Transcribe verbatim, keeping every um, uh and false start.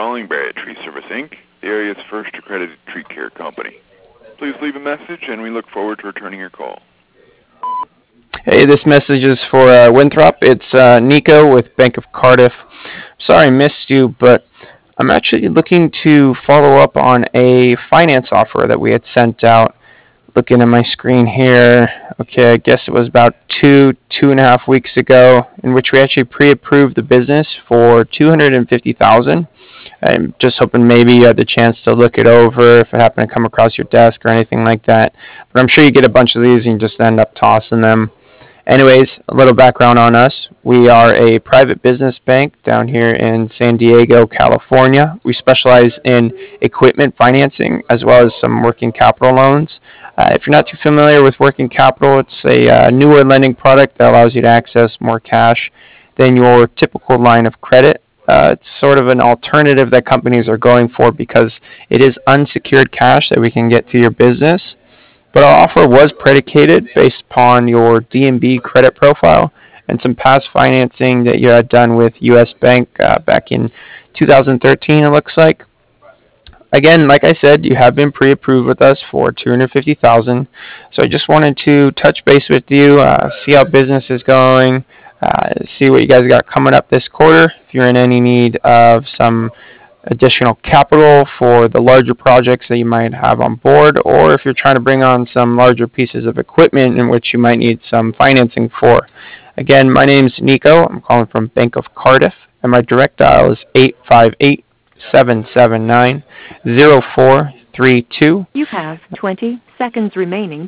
calling Barrier Tree Service, Incorporated, the area's first accredited tree care company. Please leave a message, and we look forward to returning your call. Hey, this message is for uh, Winthrop. It's uh, Nico with Bank of Cardiff. Sorry I missed you, but I'm actually looking to follow up on a finance offer that we had sent out. Looking at my screen here, okay, I guess it was about two, two and a half weeks ago, in which we actually pre-approved the business for two hundred fifty thousand dollars. I'm just hoping maybe you had the chance to look it over if it happened to come across your desk or anything like that. But I'm sure you get a bunch of these and you just end up tossing them. Anyways, a little background on us. We are a private business bank down here in San Diego, California. We specialize in equipment financing as well as some working capital loans. Uh, if you're not too familiar with working capital, it's a uh, newer lending product that allows you to access more cash than your typical line of credit. Uh, it's sort of an alternative that companies are going for because it is unsecured cash that we can get to your business. But our offer was predicated based upon your D and B credit profile and some past financing that you had done with U S Bank uh, back in two thousand thirteen, it looks like. Again, like I said, you have been pre-approved with us for two hundred fifty thousand dollars. So I just wanted to touch base with you, uh, see how business is going, uh, see what you guys got coming up this quarter. If you're in any need of some additional capital for the larger projects that you might have on board, or if you're trying to bring on some larger pieces of equipment in which you might need some financing for. Again, my name's Nico. I'm calling from Bank of Cardiff, and my direct dial is eight five eight, seven seven nine, zero four three two. You have twenty seconds remaining.